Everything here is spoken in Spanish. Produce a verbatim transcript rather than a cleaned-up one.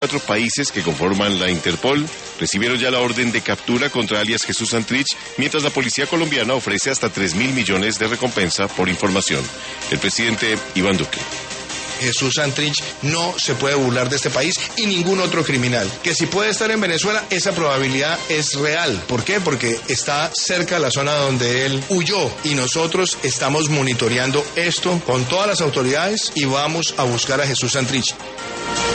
Cuatro países que conforman la Interpol recibieron ya la orden de captura contra alias Jesús Santrich, mientras la policía colombiana ofrece hasta tres mil millones de recompensa por información. El presidente Iván Duque. Jesús Santrich no se puede burlar de este país y ningún otro criminal. Que si puede estar en Venezuela, esa probabilidad es real. ¿Por qué? Porque está cerca de la zona donde él huyó y nosotros estamos monitoreando esto con todas las autoridades y vamos a buscar a Jesús Santrich.